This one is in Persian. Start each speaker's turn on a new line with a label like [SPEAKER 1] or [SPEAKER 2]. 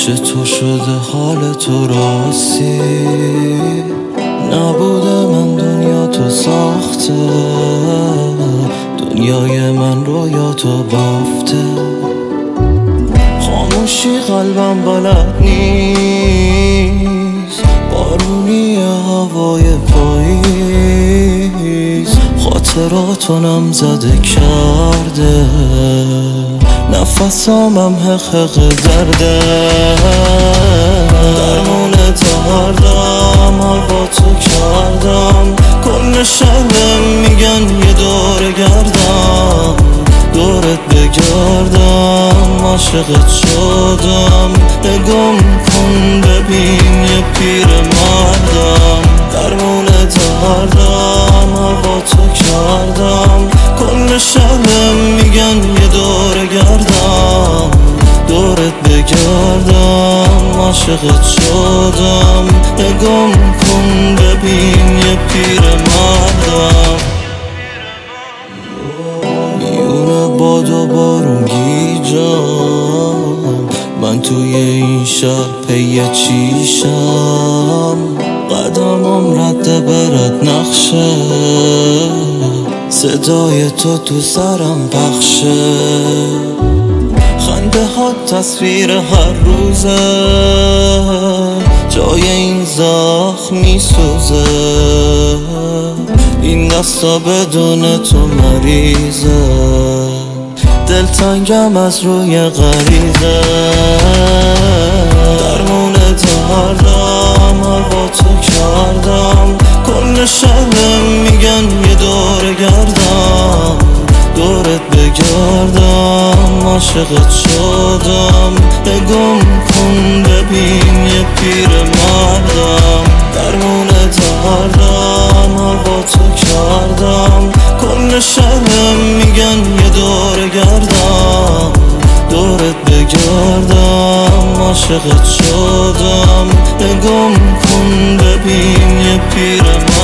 [SPEAKER 1] پیش تو شده حال تو راستی نبوده، من دنیا تو ساخته، دنیای من رویا تو بافته. خاموشی قلبم بلد نیست، بارونی هوای پاییز خاطراتو نم زده کرده، نفسامم حقق درده. درمون تردم هوا تو کردم، کل شهرم میگن یه دوره گردم، دورت بگردم عاشقت شدم. نگم کن ببین یه پیر مردم، درمون تردم هوا تو کردم، کل شهرم میگن یه دوره گردم، دورت بگردم عاشقت شدم. نگم کن ببین یه پیر مردم، میونه باد و بارون گیجم، من توی این شهر پی چیشم، قدمم رد برد نقشه، صدای تو سرم پخشه. خنده ها تصویر هر روزه، جای این زخم میسوزه، این دستا بدون تو مریضه، دلتنگم از روی غریزه. درمون تردم هوا تو کردم، کل شهرم میگن یه دوره گردم، دورت بگردم عاشقت شدم. نگم کن ببین یه پیر مردم، درمون تردم هوا تو کردم، کل شهرم میگن یه دوره گردم، دورت بگردم عاشقت شدم. نگم کن ببین یه پیر مردم.